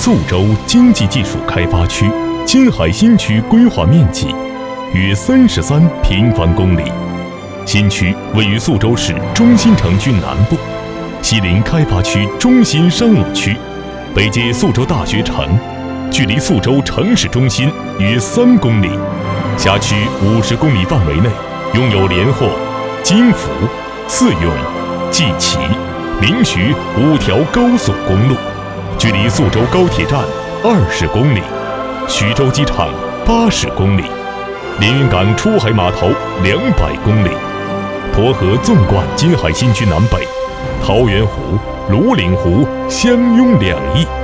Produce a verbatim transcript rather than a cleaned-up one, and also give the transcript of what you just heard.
宿州经济技术开发区金海新区规划面积约三十三平方公里。新区位于宿州市中心城区南部，西临开发区中心商务区，北接宿州大学城，距离宿州城市中心约三公里。辖区五十公里范围内拥有连霍、金福、泗永、蓟齐、明徐五条高速公路，距离宿州高铁站二十公里，徐州机场八十公里，连云港出海码头两百公里。沱河纵贯金海新区南北，桃源湖、庐陵湖相拥两翼。